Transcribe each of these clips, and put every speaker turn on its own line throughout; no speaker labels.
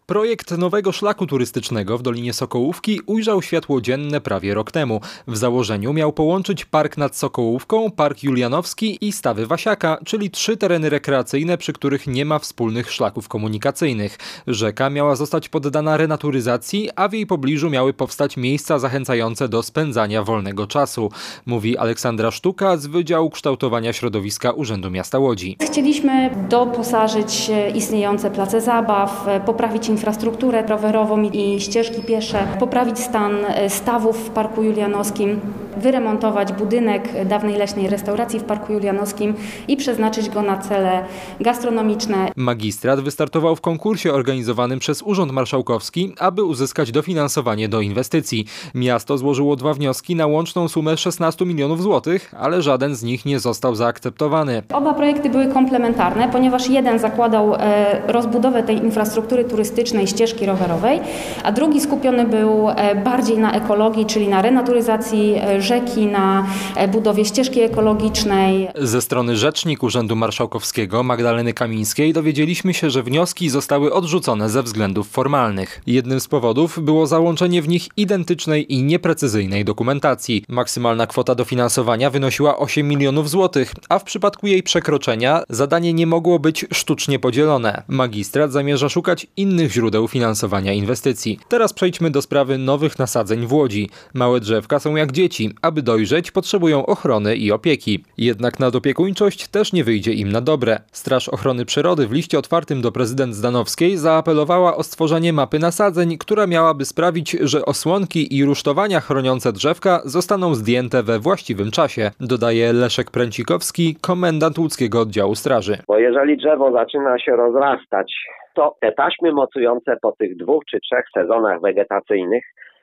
Projekt nowego szlaku turystycznego w Dolinie Sokołówki ujrzał światło dzienne prawie rok temu. W założeniu miał połączyć Park nad Sokołówką, Park Julianowski i Stawy Wasiaka, czyli 3 tereny rekreacyjne, przy których nie ma wspólnych szlaków komunikacyjnych. Rzeka miała zostać poddana renaturyzacji, a w jej pobliżu miały powstać miejsca zachęcające do spędzania wolnego czasu, mówi Aleksandra Sztuka z Wydziału Kształtowania Środowiska Urzędu Miasta Łodzi.
Chcieliśmy doposażyć istniejące place zabaw, poprawić infrastrukturę rowerową i ścieżki piesze, poprawić stan stawów w Parku Julianowskim, wyremontować budynek dawnej leśnej restauracji w Parku Julianowskim i przeznaczyć go na cele gastronomiczne.
Magistrat wystartował w konkursie organizowanym przez Urząd Marszałkowski, aby uzyskać dofinansowanie do inwestycji. Miasto złożyło 2 wnioski na łączną sumę 16 milionów złotych, ale żaden z nich nie został zaakceptowany.
Oba projekty były komplementarne, ponieważ jeden zakładał rozbudowę tej infrastruktury turystycznej, ścieżki rowerowej, a drugi skupiony był bardziej na ekologii, czyli na renaturyzacji rzeki, na budowie ścieżki ekologicznej.
Ze strony rzecznik Urzędu Marszałkowskiego Magdaleny Kamińskiej dowiedzieliśmy się, że wnioski zostały odrzucone ze względów formalnych. Jednym z powodów było załączenie w nich identycznej i nieprecyzyjnej dokumentacji. Maksymalna kwota dofinansowania wynosiła 8 milionów złotych, a w przypadku jej przekroczenia zadanie nie mogło być sztucznie podzielone. Magistrat zamierza szukać innych źródeł finansowania inwestycji. Teraz przejdźmy do sprawy nowych nasadzeń w Łodzi. Małe drzewka są jak dzieci. Aby dojrzeć, potrzebują ochrony i opieki. Jednak nadopiekuńczość też nie wyjdzie im na dobre. Straż Ochrony Przyrody w liście otwartym do prezydent Zdanowskiej zaapelowała o stworzenie mapy nasadzeń, która miałaby sprawić, że osłonki i rusztowania chroniące drzewka zostaną zdjęte we właściwym czasie, dodaje Leszek Pręcikowski, komendant łódzkiego oddziału straży.
Bo jeżeli drzewo zaczyna się rozrastać, to te taśmy mocujące po tych 2 czy 3 sezonach wegetacyjnych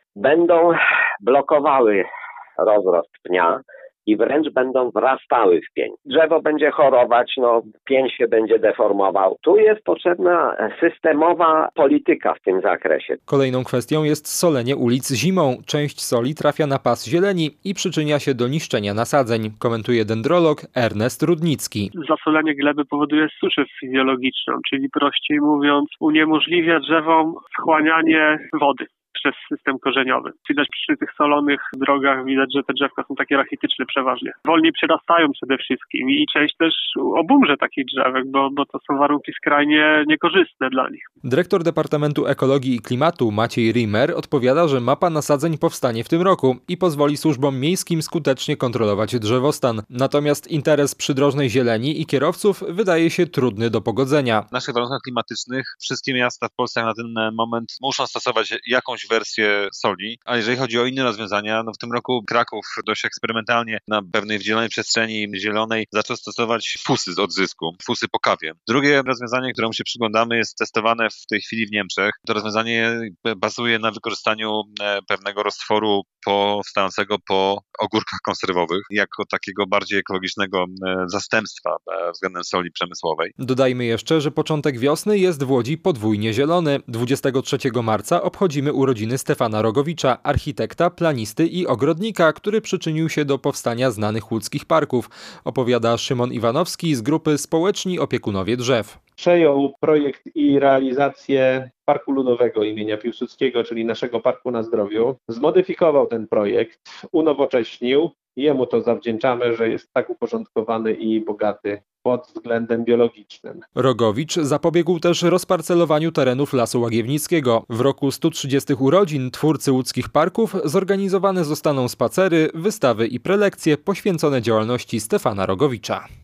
będą blokowały rozrost pnia i wręcz będą wrastały w pień. Drzewo będzie chorować, pień się będzie deformował. Tu jest potrzebna systemowa polityka w tym zakresie.
Kolejną kwestią jest solenie ulic zimą. Część soli trafia na pas zieleni i przyczynia się do niszczenia nasadzeń, komentuje dendrolog Ernest Rudnicki.
Zasolenie gleby powoduje suszę fizjologiczną, czyli prościej mówiąc uniemożliwia drzewom wchłanianie wody przez system korzeniowy. Widać przy tych solonych drogach, że te drzewka są takie rachityczne przeważnie. Wolniej przyrastają przede wszystkim i część też obumrze takich drzewek, bo to są warunki skrajnie niekorzystne dla nich.
Dyrektor Departamentu Ekologii i Klimatu Maciej Rimer odpowiada, że mapa nasadzeń powstanie w tym roku i pozwoli służbom miejskim skutecznie kontrolować drzewostan. Natomiast interes przydrożnej zieleni i kierowców wydaje się trudny do pogodzenia.
W naszych warunkach klimatycznych wszystkie miasta w Polsce na ten moment muszą stosować jakąś wersję soli, a jeżeli chodzi o inne rozwiązania, w tym roku Kraków dość eksperymentalnie na pewnej wdzielonej przestrzeni zielonej zaczął stosować fusy z odzysku, fusy po kawie. Drugie rozwiązanie, któremu się przyglądamy, jest testowane w tej chwili w Niemczech. To rozwiązanie bazuje na wykorzystaniu pewnego roztworu powstającego po ogórkach konserwowych, jako takiego bardziej ekologicznego zastępstwa względem soli przemysłowej.
Dodajmy jeszcze, że początek wiosny jest w Łodzi podwójnie zielony. 23 marca obchodzimy urodziny Stefana Rogowicza, architekta, planisty i ogrodnika, który przyczynił się do powstania znanych łódzkich parków, opowiada Szymon Iwanowski z grupy Społeczni Opiekunowie Drzew.
Przejął projekt i realizację Parku Ludowego imienia Piłsudskiego, czyli naszego Parku na Zdrowiu. Zmodyfikował ten projekt, unowocześnił. Jemu to zawdzięczamy, że jest tak uporządkowany i bogaty pod względem biologicznym.
Rogowicz zapobiegł też rozparcelowaniu terenów Lasu Łagiewnickiego. W roku 130 urodzin twórcy łódzkich parków zorganizowane zostaną spacery, wystawy i prelekcje poświęcone działalności Stefana Rogowicza.